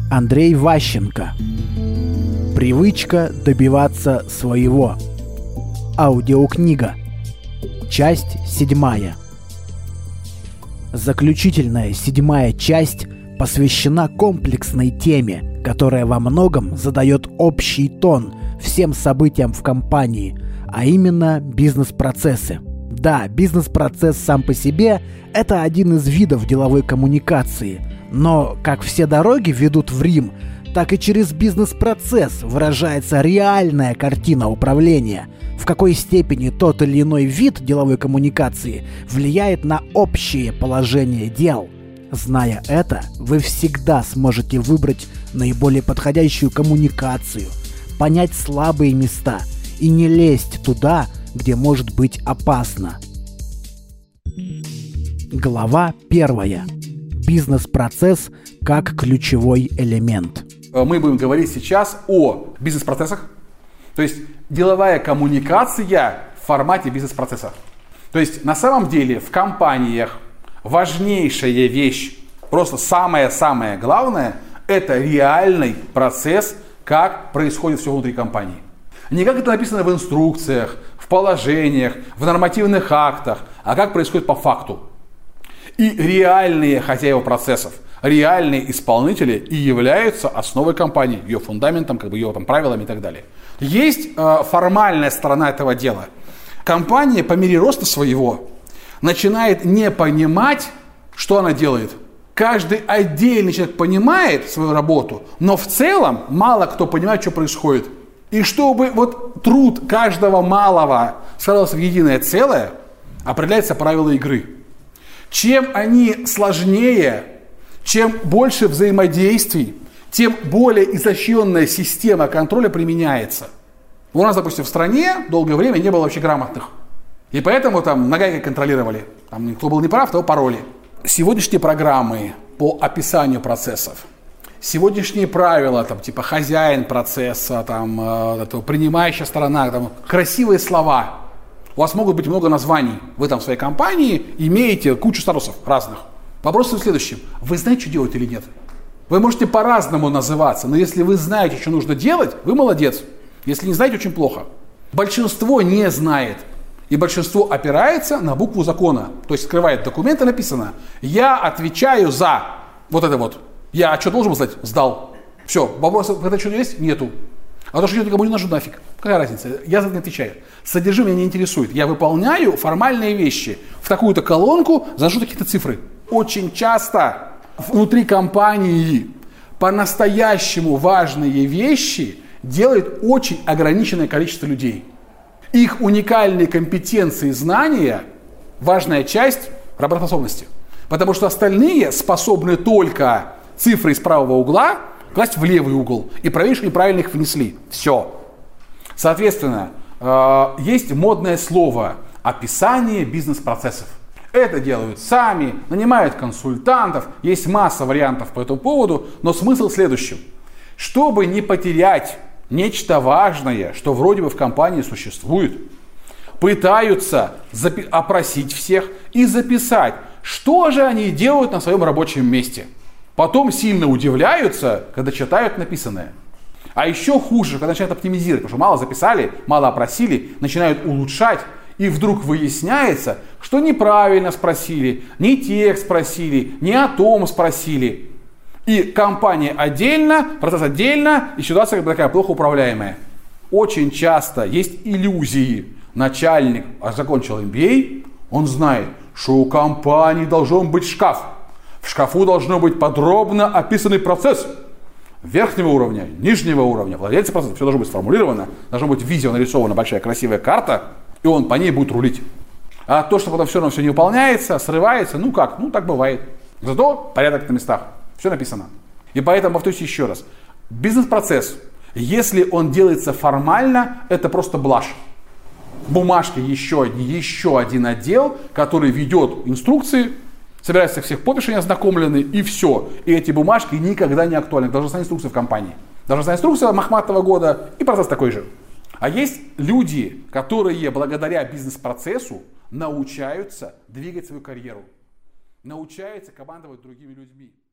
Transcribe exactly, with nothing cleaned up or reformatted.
Андрей Ващенко. Привычка добиваться своего. Аудиокнига. Часть седьмая. Заключительная седьмая часть посвящена комплексной теме, которая во многом задает общий тон всем событиям в компании, а именно бизнес-процессы. Да, бизнес-процесс сам по себе – это один из видов деловой коммуникации, но как все дороги ведут в Рим, так и через бизнес-процесс выражается реальная картина управления, в какой степени тот или иной вид деловой коммуникации влияет на общее положение дел. Зная это, вы всегда сможете выбрать наиболее подходящую коммуникацию, понять слабые места и не лезть туда, где может быть опасно. Глава первая. Бизнес-процесс как ключевой элемент. Мы будем говорить сейчас о бизнес-процессах, то есть деловая коммуникация в формате бизнес-процесса. То есть на самом деле в компаниях важнейшая вещь, просто самое-самое главное, это реальный процесс, как происходит все внутри компании. Не как это написано в инструкциях, в положениях, в нормативных актах, а как происходит по факту. И реальные хозяева процессов, реальные исполнители и являются основой компании, ее фундаментом, как бы ее там, правилами и так далее. Есть э, формальная сторона этого дела. Компания по мере роста своего начинает не понимать, что она делает. Каждый отдельный человек понимает свою работу, но в целом мало кто понимает, что происходит. И чтобы вот труд каждого малого складывался в единое целое, определяются правила игры. Чем они сложнее, чем больше взаимодействий, тем более изощренная система контроля применяется. У нас, допустим, в стране долгое время не было вообще грамотных. И поэтому там нагайкой контролировали. Там, кто был неправ, того пароли. Сегодняшние программы по описанию процессов, сегодняшние правила, там, типа хозяин процесса, там, э, принимающая сторона, там, красивые слова. У вас могут быть много названий. Вы там в своей компании имеете кучу статусов разных. Вопрос в следующем. Вы знаете, что делать или нет? Вы можете по-разному называться, но если вы знаете, что нужно делать, вы молодец. Если не знаете, очень плохо. Большинство не знает. И большинство опирается на букву закона. То есть скрывает документы, написано: я отвечаю за вот это вот. Я что должен был знать? Сдал. Все. Вопросов, это что есть? Нету. А то, что никому не нужно, нафиг. Какая разница? Я за это не отвечаю. Содержимое меня не интересует. Я выполняю формальные вещи. В такую-то колонку заношу какие-то цифры. Очень часто внутри компании по-настоящему важные вещи делает очень ограниченное количество людей. Их уникальные компетенции и знания – важная часть работоспособности. Потому что остальные способны только цифры из правого угла класть в левый угол и проверить, что неправильно их внесли. Все. Соответственно, есть модное слово «описание бизнес-процессов». Это делают сами, нанимают консультантов, есть масса вариантов по этому поводу, но смысл в следующем. Чтобы не потерять нечто важное, что вроде бы в компании существует, пытаются запи- опросить всех и записать, что же они делают на своем рабочем месте. Потом сильно удивляются, когда читают написанное. А еще хуже, когда начинают оптимизировать, потому что мало записали, мало опросили, начинают улучшать, и вдруг выясняется, что неправильно спросили, не тех спросили, не о том спросили. И компания отдельно, процесс отдельно, и ситуация такая плохо управляемая. Очень часто есть иллюзии. Начальник закончил эм би эй, он знает, что у компании должен быть шкаф. В шкафу должно быть подробно описанный процесс верхнего уровня, нижнего уровня, владельца процесса. Все должно быть сформулировано, должно быть видео нарисована, большая красивая карта, и он по ней будет рулить. А то, что потом все равно все не выполняется, срывается, ну как, ну так бывает. Зато порядок на местах. Все написано. И поэтому, повторюсь еще раз, бизнес-процесс, если он делается формально, это просто блажь. В бумажке еще, еще один отдел, который ведет инструкции, собирается всех подписей ознакомлены, и все. И эти бумажки никогда не актуальны. Должностная инструкция в компании. Должностная инструкция Махматова года, и процесс такой же. А есть люди, которые благодаря бизнес-процессу научаются двигать свою карьеру. Научаются командовать другими людьми.